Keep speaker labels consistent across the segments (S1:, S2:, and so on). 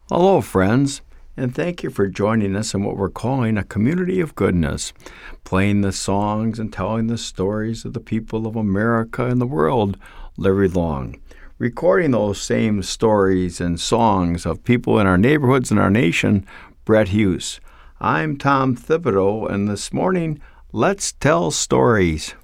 S1: Hello, friends, and thank you for joining us in what we're calling a community of goodness, playing the songs and telling the stories of the people of America and the world live long, recording those same stories and songs of people in our neighborhoods and our nation. Brett Hughes. I'm Tom Thibodeau, and this morning, let's tell stories.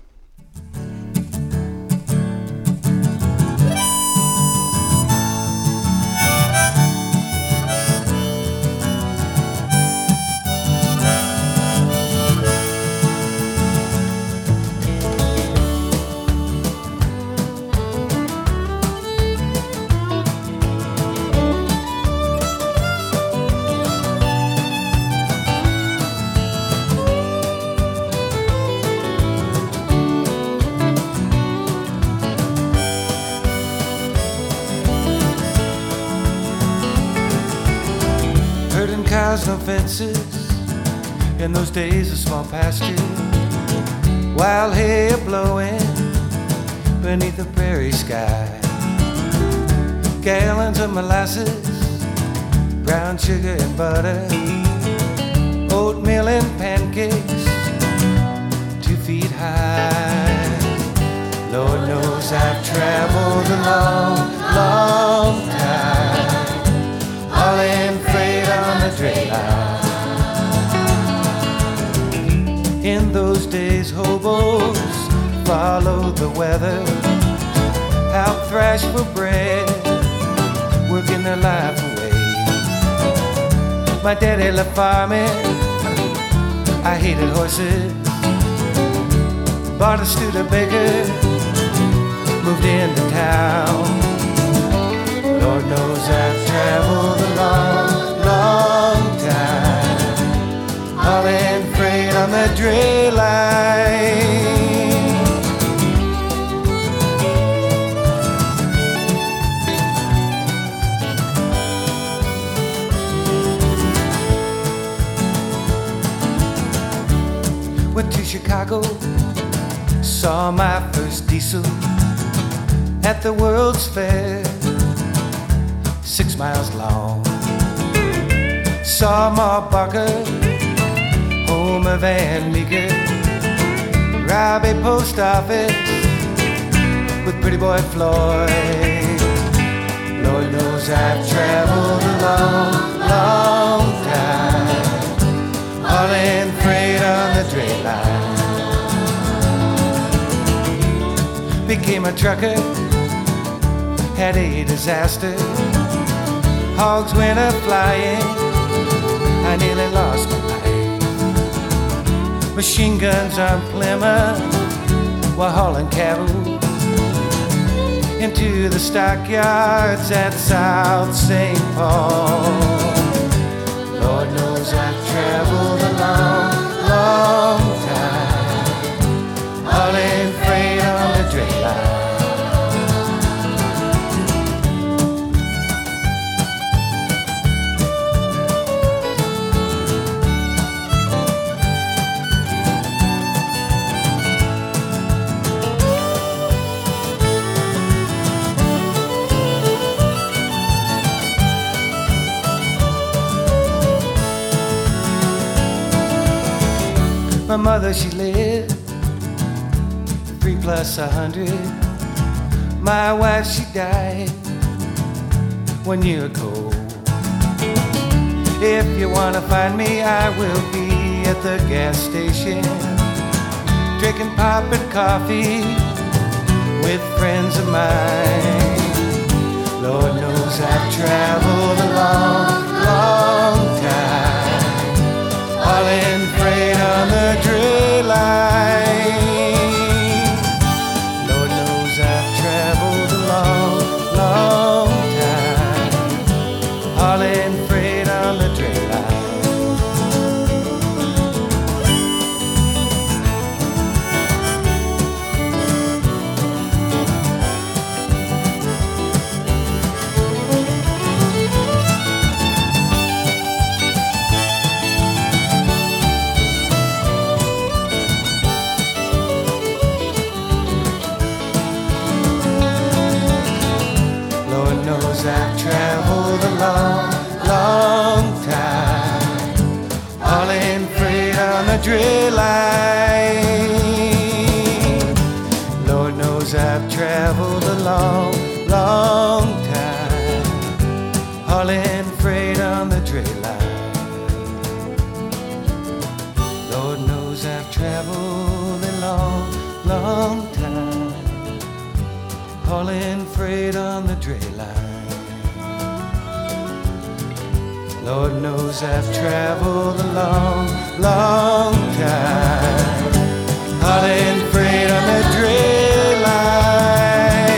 S2: Cows, no fences, in those days a small pasture, wild hay a-blowing beneath the prairie sky, gallons of molasses, brown sugar and butter, oatmeal and pancakes 2 feet high. Lord knows I've traveled a long, long time, hauling freight on the dray line. In those days, hobos followed the weather, out thrash for bread, working their life away. My daddy left farming, I hated horses, bought a Studebaker, moved into town. Lord knows I've traveled a long, long time, hauling freight on the dray line. Went to Chicago, saw my first diesel at the World's Fair, 6 miles long. Saw Ma Barker, Homer Van Meeker, rob a post office with Pretty Boy Floyd. Lord knows I've traveled a long, long time, hauling freight on the dray line. Became a trucker, had a disaster, hogs went a-flying, I nearly lost my life. Machine guns on Plymouth while hauling cattle into the stockyards at South St. Paul. Lord knows I've traveled a long, long time, hauling freight on the dray line. My mother, she lived 3 plus 100. My wife, she died 1 year ago. If you wanna find me, I will be at the gas station, drinking pop and coffee with friends of mine. Lord knows I've traveled a long, long time, hauling freight on the dray line. Lord knows I've traveled a long, long time, hauling freight on the dray line. Lord knows I've traveled a long, long dray line. Lord knows I've traveled a long, long time, hauling freight on the dray line. Lord knows I've traveled a long, long time, hauling freight on the dray line. Lord knows I've traveled a long, long time, hauling freight on the dray line.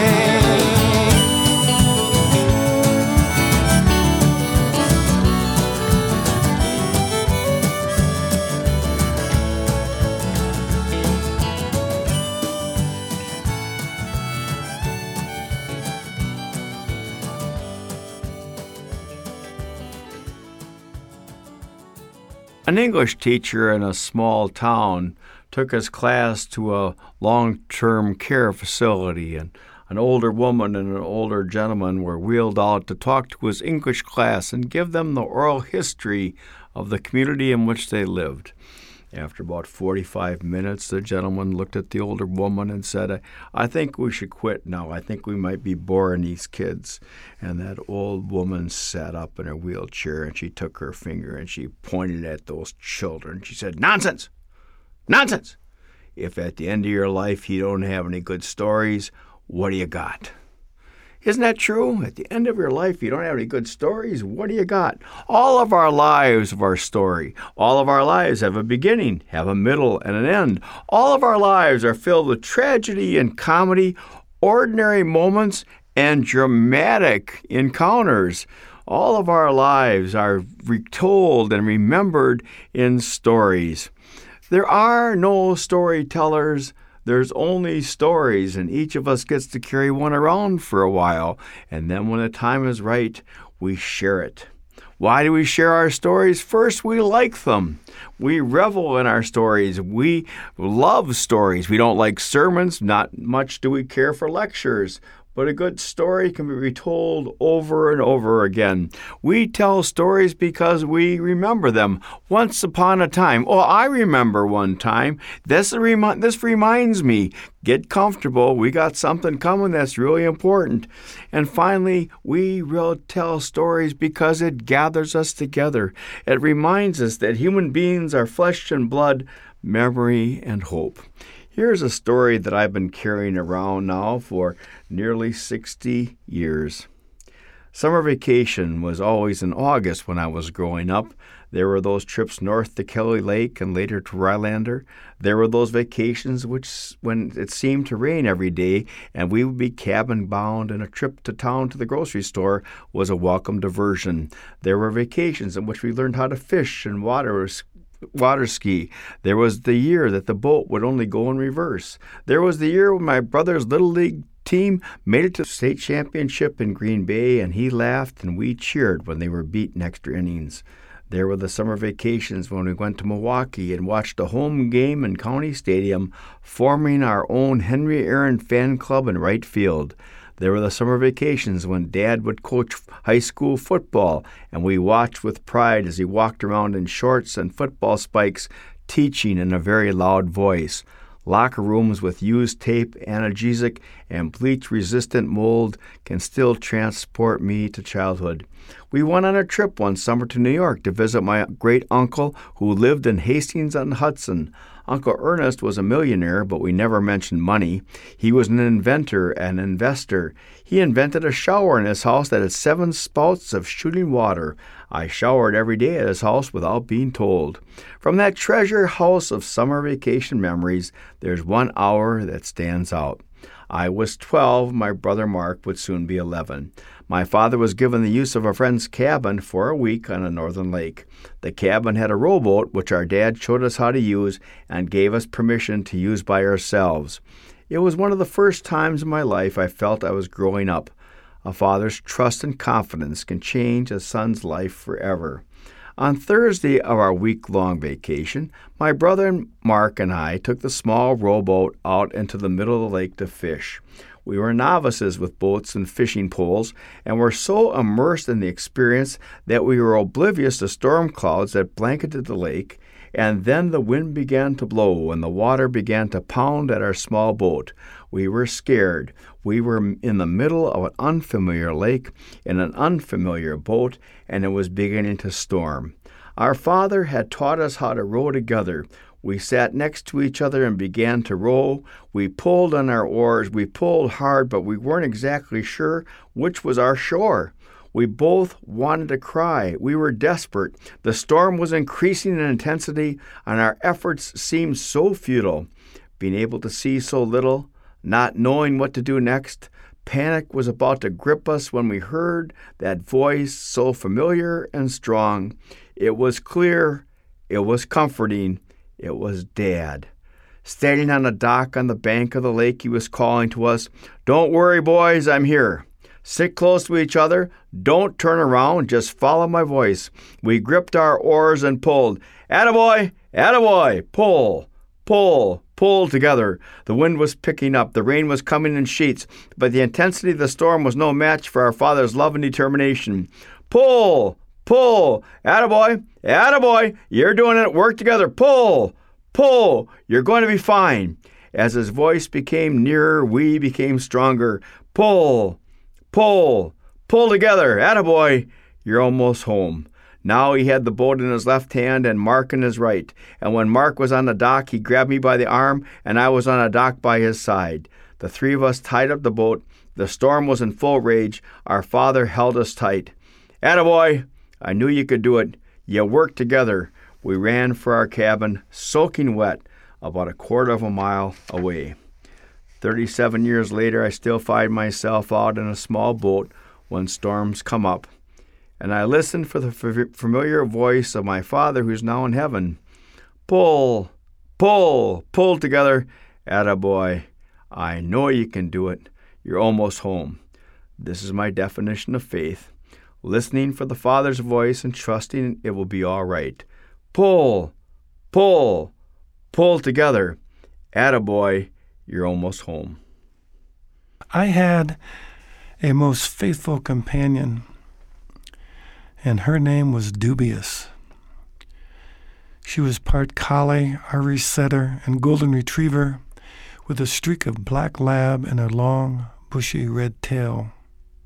S1: An English teacher in a small town took his class to a long-term care facility, and an older woman and an older gentleman were wheeled out to talk to his English class and give them the oral history of the community in which they lived. After about 45 minutes, the gentleman looked at the older woman and said, I think we should quit now. I think we might be boring these kids. And that old woman sat up in her wheelchair and she took her finger and she pointed at those children. She said, nonsense! Nonsense! If at the end of your life you don't have any good stories, what do you got? Isn't that true? At the end of your life, you don't have any good stories. What do you got? All of our lives have our story. All of our lives have a beginning, have a middle, and an end. All of our lives are filled with tragedy and comedy, ordinary moments, and dramatic encounters. All of our lives are retold and remembered in stories. There are no storytellers. There's only stories, and each of us gets to carry one around for a while, and then when the time is right, we share it. Why do we share our stories? First, we like them. We revel in our stories. We love stories. We don't like sermons. Not much do we care for lectures. But a good story can be retold over and over again. We tell stories because we remember them. Once upon a time. Oh, I remember one time. This reminds me. Get comfortable. We got something coming that's really important. And finally, we will tell stories because it gathers us together. It reminds us that human beings are flesh and blood, memory and hope. Here's a story that I've been carrying around now for nearly 60 years. Summer vacation was always in August when I was growing up. There were those trips north to Kelly Lake and later to Rylander. There were those vacations when it seemed to rain every day and we would be cabin bound, and a trip to town to the grocery store was a welcome diversion. There were vacations in which we learned how to fish and water ski. There was the year that the boat would only go in reverse. There was the year when my brother's Little League team made it to state championship in Green Bay, and he laughed and we cheered when they were beaten extra innings. There were the summer vacations when we went to Milwaukee and watched a home game in County Stadium, forming our own Henry Aaron fan club in right field. There were the summer vacations when Dad would coach high school football, and we watched with pride as he walked around in shorts and football spikes, teaching in a very loud voice. Locker rooms with used tape, analgesic, and bleach-resistant mold can still transport me to childhood. We went on a trip one summer to New York to visit my great-uncle who lived in Hastings-on-Hudson. Uncle Ernest was a millionaire, but we never mentioned money. He was an inventor and investor. He invented a shower in his house that had 7 spouts of shooting water. I showered every day at his house without being told. From that treasure house of summer vacation memories, there's one hour that stands out. I was 12. My brother Mark would soon be 11. My father was given the use of a friend's cabin for a week on a northern lake. The cabin had a rowboat, which our dad showed us how to use and gave us permission to use by ourselves. It was one of the first times in my life I felt I was growing up. A father's trust and confidence can change a son's life forever. On Thursday of our week-long vacation, my brother Mark and I took the small rowboat out into the middle of the lake to fish. We were novices with boats and fishing poles, and were so immersed in the experience that we were oblivious to storm clouds that blanketed the lake And then the wind began to blow, and the water began to pound at our small boat. We were scared. We were in the middle of an unfamiliar lake, in an unfamiliar boat, and it was beginning to storm. Our father had taught us how to row together. We sat next to each other and began to row. We pulled on our oars. We pulled hard, but we weren't exactly sure which was our shore. We both wanted to cry. We were desperate. The storm was increasing in intensity, and our efforts seemed so futile. Being able to see so little, not knowing what to do next, panic was about to grip us when we heard that voice so familiar and strong. It was clear. It was comforting. It was Dad. Standing on a dock on the bank of the lake, he was calling to us, "Don't worry, boys, I'm here. Sit close to each other. Don't turn around. Just follow my voice." We gripped our oars and pulled. "Attaboy! Attaboy! Pull! Pull! Pull together." The wind was picking up. The rain was coming in sheets, but the intensity of the storm was no match for our father's love and determination. "Pull! Pull! Attaboy! Attaboy! You're doing it. Work together. Pull! Pull! You're going to be fine." As his voice became nearer, we became stronger. "Pull! Pull! Pull together! Attaboy! You're almost home." Now he had the boat in his left hand and Mark in his right. And when Mark was on the dock, he grabbed me by the arm, and I was on a dock by his side. The three of us tied up the boat. The storm was in full rage. Our father held us tight. "Attaboy! I knew you could do it. You worked together." We ran for our cabin, soaking wet, about a quarter of a mile away. 37 years later, I still find myself out in a small boat when storms come up. And I listen for the familiar voice of my father who's now in heaven. "Pull, pull, pull together. Attaboy. I know you can do it. You're almost home." This is my definition of faith. Listening for the Father's voice and trusting it will be all right. Pull, pull, pull together. Attaboy, you're almost home.
S3: I had a most faithful companion, and her name was Dubious. She was part collie, Irish setter, and golden retriever, with a streak of black lab and a long, bushy red tail.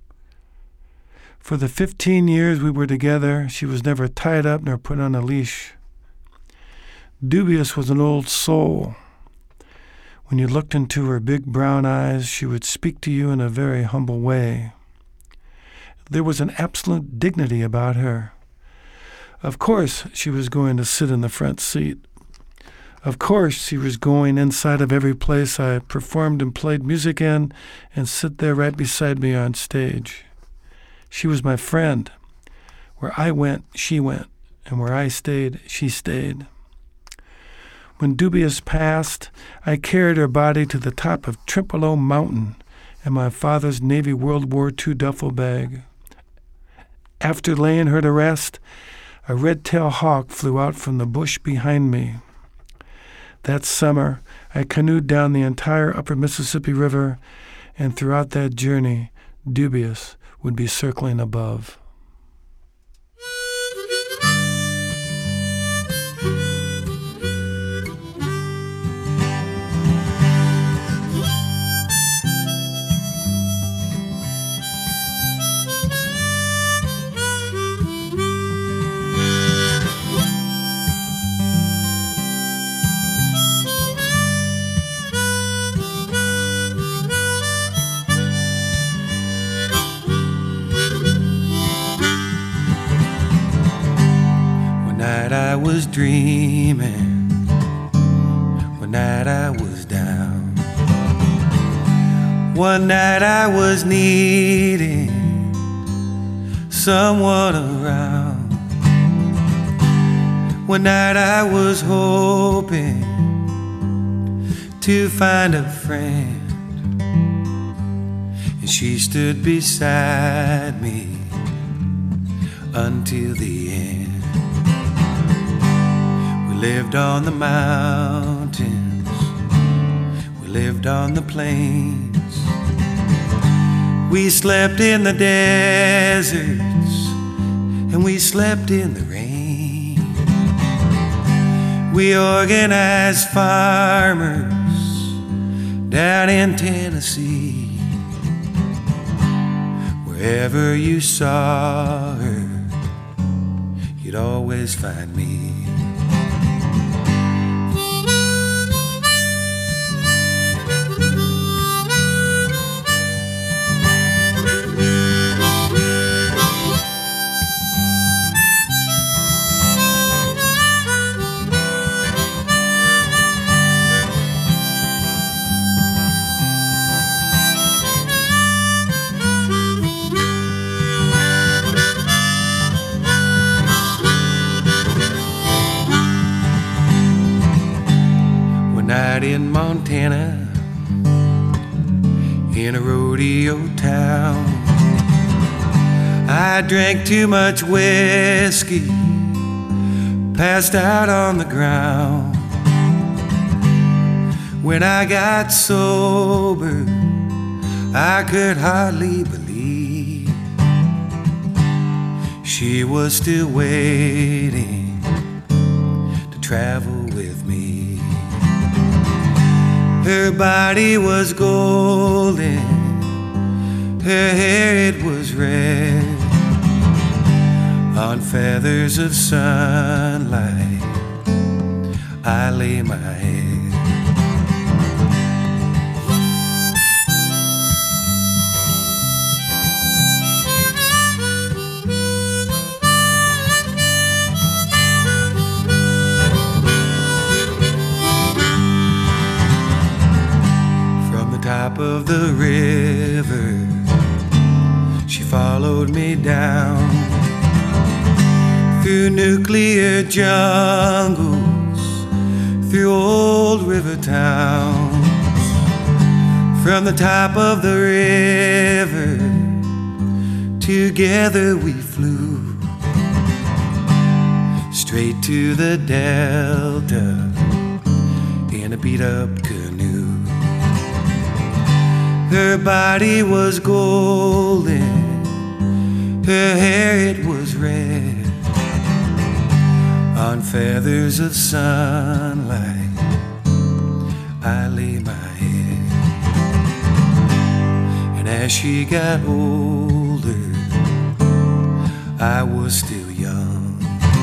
S3: For the 15 years we were together, she was never tied up nor put on a leash. Dubious was an old soul. When you looked into her big brown eyes, she would speak to you in a very humble way. There was an absolute dignity about her. Of course, she was going to sit in the front seat. Of course, she was going inside of every place I performed and played music in and sit there right beside me on stage. She was my friend. Where I went, she went, and where I stayed, she stayed. When Dubious passed, I carried her body to the top of Trempealeau Mountain in my father's Navy World War II duffel bag. After laying her to rest, a red-tailed hawk flew out from the bush behind me. That summer, I canoed down the entire upper Mississippi River, and throughout that journey, Dubious would be circling above.
S2: I was dreaming, one night I was down, one night I was needing someone around, one night I was hoping to find a friend, and she stood beside me until the end. We lived on the mountains, we lived on the plains, we slept in the deserts, and we slept in the rain. We organized farmers down in Tennessee. Wherever you saw her, you'd always find me. Night in Montana, in a rodeo town, I drank too much whiskey, passed out on the ground. When I got sober, I could hardly believe she was still waiting to travel with me. Her body was golden, her hair it was red. On feathers of sunlight, I lay my head. Top of the river, she followed me down through nuclear jungles, through old river towns. From the top of the river, together we flew straight to the delta in a beat-up canoe. Her body was golden, her hair it was red. On feathers of sunlight, I lay my head. And as she got older, I was still young,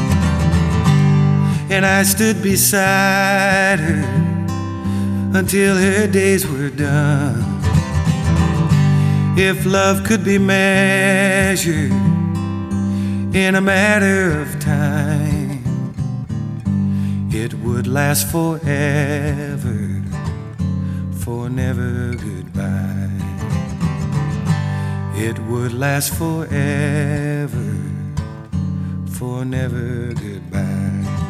S2: and I stood beside her until her days were done. If love could be measured in a matter of time, it would last forever, for never goodbye. It would last forever, for never goodbye.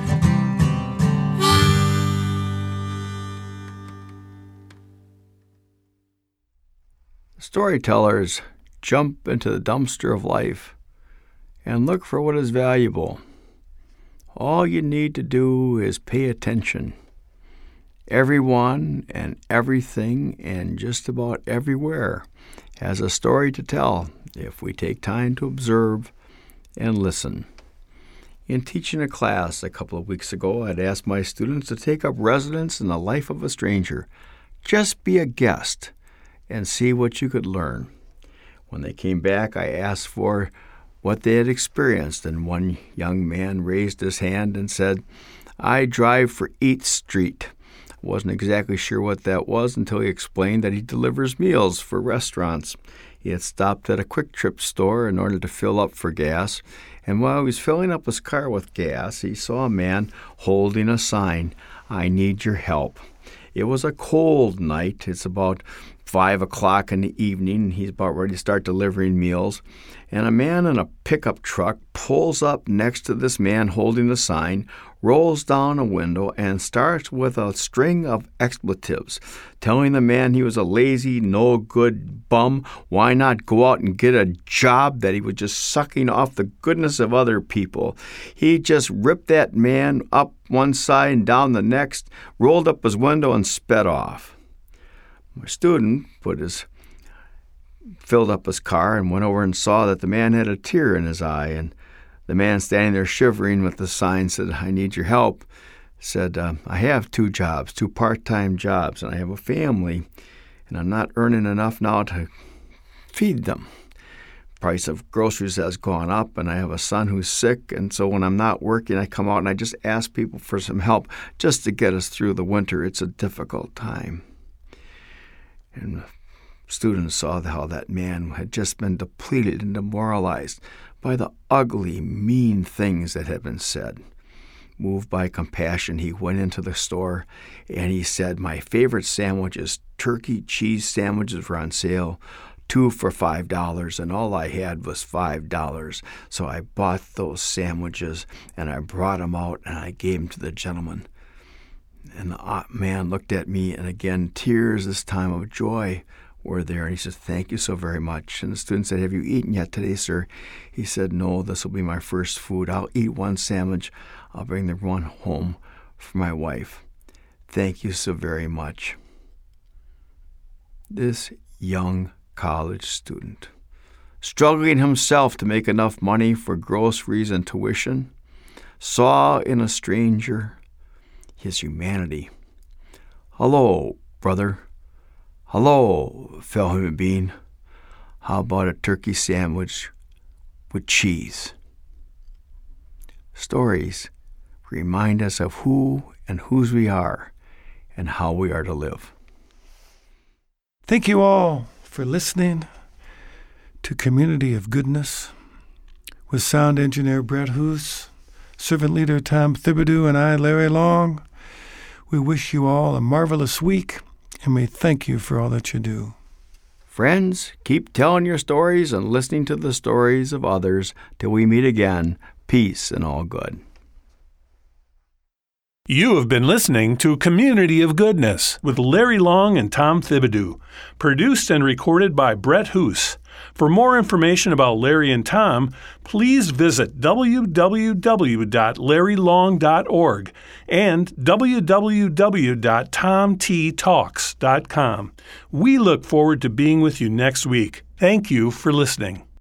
S1: Storytellers jump into the dumpster of life and look for what is valuable. All you need to do is pay attention. Everyone and everything and just about everywhere has a story to tell if we take time to observe and listen. In teaching a class a couple of weeks ago, I'd asked my students to take up residence in the life of a stranger. Just be a guest and see what you could learn. When they came back, I asked for what they had experienced, and one young man raised his hand and said, "I drive for Eat Street." Wasn't exactly sure what that was until he explained that he delivers meals for restaurants. He had stopped at a Quick Trip store in order to fill up for gas, and while he was filling up his car with gas, he saw a man holding a sign, "I need your help." It was a cold night. It's about 5 o'clock in the evening. He's about ready to start delivering meals. And a man in a pickup truck pulls up next to this man holding the sign, rolls down a window, and starts with a string of expletives, telling the man he was a lazy, no-good bum. Why not go out and get a job? That he was just sucking off the goodness of other people. He just ripped that man up one side and down the next, rolled up his window, and sped off. My student filled up his car and went over and saw that the man had a tear in his eye, and the man standing there shivering with the sign said, "I need your help," said, I have 2 jobs, 2 part-time jobs, and I have a family, and I'm not earning enough now to feed them. Price of groceries has gone up, and I have a son who's sick, and so when I'm not working, I come out and I just ask people for some help just to get us through the winter. It's a difficult time. And students saw how that man had just been depleted and demoralized by the ugly, mean things that had been said. Moved by compassion, he went into the store and he said, my favorite sandwiches, turkey cheese sandwiches, were on sale, 2 for $5, and all I had was $5. So I bought those sandwiches and I brought them out and I gave them to the gentleman. And the man looked at me, and again, tears this time of joy were there. And he said, thank you so very much. And the student said, have you eaten yet today, sir? He said, no, this will be my first food. I'll eat 1 sandwich. I'll bring the one home for my wife. Thank you so very much. This young college student, struggling himself to make enough money for groceries and tuition, saw in a stranger his humanity. Hello, brother. Hello, fellow human being. How about a turkey sandwich with cheese? Stories remind us of who and whose we are and how we are to live.
S3: Thank you all for listening to Community of Goodness with sound engineer Brett Hoos, servant leader Tom Thibodeau, and I, Larry Long. We wish you all a marvelous week, and we thank you for all that you do.
S1: Friends, keep telling your stories and listening to the stories of others till we meet again. Peace and all good.
S4: You have been listening to Community of Goodness with Larry Long and Tom Thibodeau, produced and recorded by Brett Hoos. For more information about Larry and Tom, please visit www.larrylong.org and www.tomttalks.com. We look forward to being with you next week. Thank you for listening.